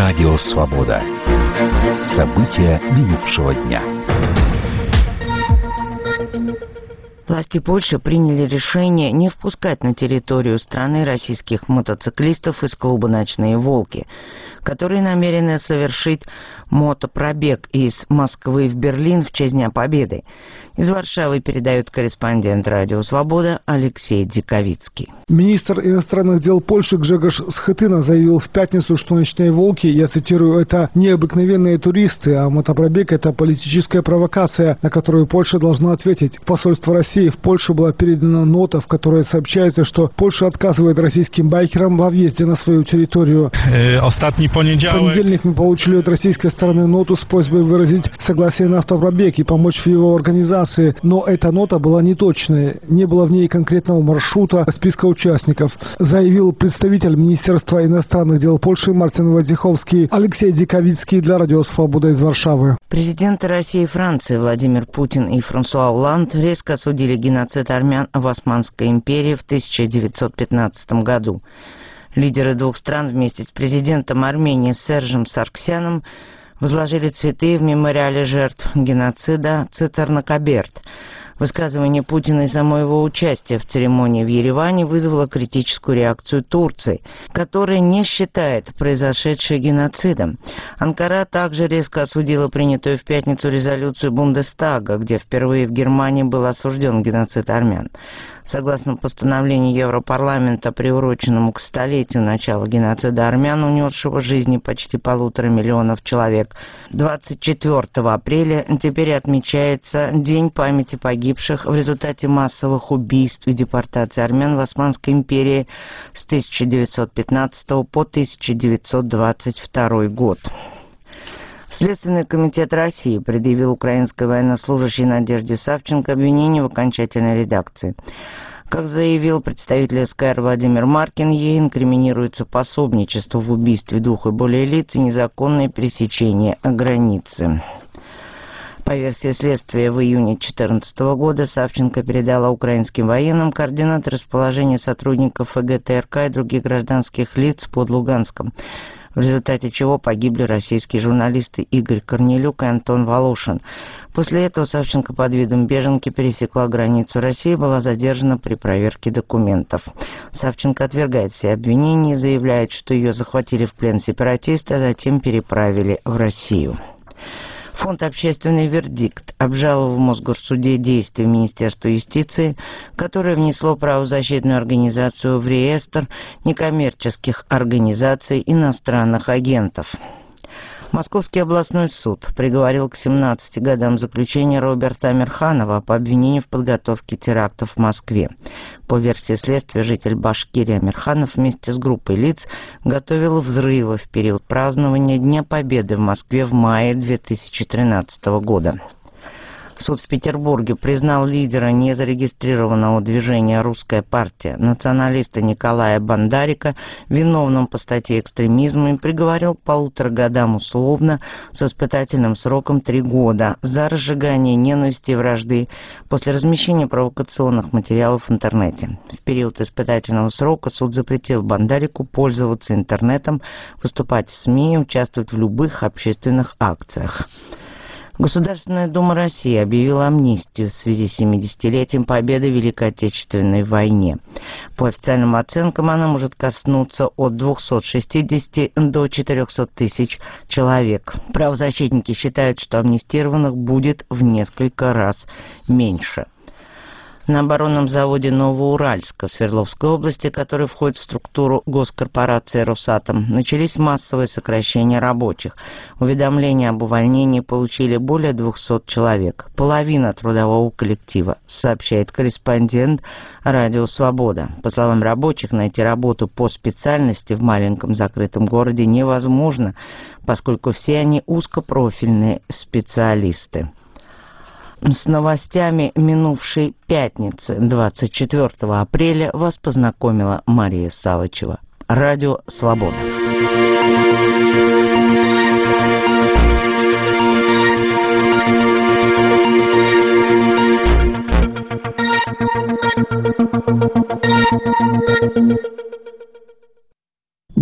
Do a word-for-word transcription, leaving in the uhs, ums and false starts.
Радио «Свобода». События минувшего дня. Власти Польши приняли решение не впускать на территорию страны российских мотоциклистов из клуба «Ночные волки», которые намерены совершить мотопробег из Москвы в Берлин в честь Дня Победы. Из Варшавы передает корреспондент «Радио Свобода» Алексей Диковицкий. Министр иностранных дел Польши Гжегош Схетына заявил в пятницу, что «Ночные волки», я цитирую, «это необыкновенные туристы, а мотопробег – это политическая провокация, на которую Польша должна ответить». В посольство России в Польшу была передана нота, в которой сообщается, что Польша отказывает российским байкерам во въезде на свою территорию. Остатний понедельник. В понедельник мы получили от российской стороны ноту с просьбой выразить согласие на автопробег и помочь в его организации. Но эта нота была неточная, не было в ней конкретного маршрута, списка участников, заявил представитель Министерства иностранных дел Польши Мартин Войцеховский. Алексей Диковицкий для Радио Свобода из Варшавы. Президенты России и Франции Владимир Путин и Франсуа Олланд резко осудили геноцид армян в Османской империи в тысяча девятьсот пятнадцатом году. Лидеры двух стран вместе с президентом Армении Сержем Сарксяном возложили цветы в мемориале жертв геноцида Цицерна-Каберт. Высказывание Путина и само его участие в церемонии в Ереване вызвало критическую реакцию Турции, которая не считает произошедшее геноцидом. Анкара также резко осудила принятую в пятницу резолюцию Бундестага, где впервые в Германии был осужден геноцид армян. Согласно постановлению Европарламента, приуроченному к столетию начала геноцида армян, унесшего жизни почти полутора миллионов человек, двадцать четвёртого апреля теперь отмечается День памяти погибших в результате массовых убийств и депортаций армян в Османской империи с тысяча девятьсот пятнадцатого по тысяча девятьсот двадцать второй год. Следственный комитет России предъявил украинской военнослужащей Надежде Савченко обвинение в окончательной редакции. Как заявил представитель СКР Владимир Маркин, ей инкриминируется пособничество в убийстве двух и более лиц и незаконное пересечение границы. По версии следствия, в июне две тысячи четырнадцатого года Савченко передала украинским военным координаты расположения сотрудников ФГТРК и других гражданских лиц под Луганском, в результате чего погибли российские журналисты Игорь Корнелюк и Антон Волошин. После этого Савченко под видом беженки пересекла границу России и была задержана при проверке документов. Савченко отвергает все обвинения и заявляет, что ее захватили в плен сепаратисты, а затем переправили в Россию. Фонд «Общественный вердикт» обжаловал в Мосгорсуде действия Министерства юстиции, которое внесло правозащитную организацию в реестр некоммерческих организаций иностранных агентов. Московский областной суд приговорил к семнадцати годам заключения Роберта Амирханова по обвинению в подготовке терактов в Москве. По версии следствия, житель Башкирии Амирханов вместе с группой лиц готовил взрывы в период празднования Дня Победы в Москве в мае две тысячи тринадцатого года. Суд в Петербурге признал лидера незарегистрированного движения «Русская партия» националиста Николая Бандарика виновным по статье экстремизма и приговорил к полутора годам условно с испытательным сроком три года за разжигание ненависти и вражды после размещения провокационных материалов в интернете. В период испытательного срока суд запретил Бандарику пользоваться интернетом, выступать в СМИ и участвовать в любых общественных акциях. Государственная дума России объявила амнистию в связи с семидесятилетием победы в Великой Отечественной войне. По официальным оценкам она может коснуться от двухсот шестидесяти до четырехсот тысяч человек. Правозащитники считают, что амнистированных будет в несколько раз меньше. На оборонном заводе Новоуральска в Свердловской области, который входит в структуру госкорпорации «Росатом», начались массовые сокращения рабочих. Уведомления об увольнении получили более двухсот человек, половина трудового коллектива, сообщает корреспондент «Радио Свобода». По словам рабочих, найти работу по специальности в маленьком закрытом городе невозможно, поскольку все они узкопрофильные специалисты. С новостями минувшей пятницы, двадцать четвёртого апреля, вас познакомила Мария Салычева. Радио «Свобода».